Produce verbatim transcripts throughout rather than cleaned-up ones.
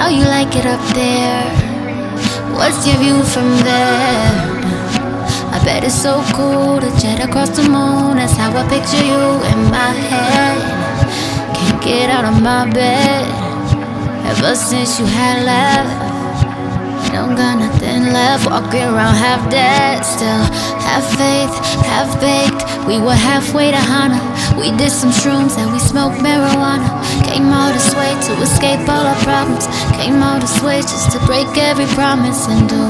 How you like it up there? What's your view from there? I bet it's so cool to jet across the moon. That's how I picture you in my head. Can't get out of my bed ever since you had left. Don't got nothing left, walking around half dead. Still have faith, half baked. We were halfway to Hana. We did some shrooms and we smoked marijuana. Came all this way to escape all our problems. Came all this way just to break every promise and do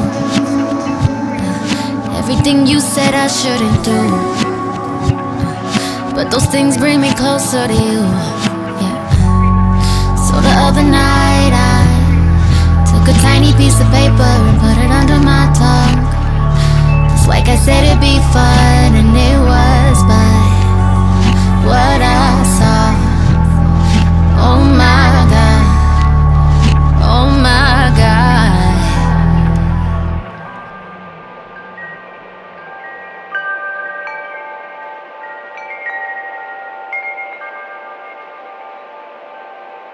everything you said I shouldn't do. But those things bring me closer to you, yeah. So the other night I took a tiny piece of paper and put it under my tongue. Just like I said it'd be fun, and it was, but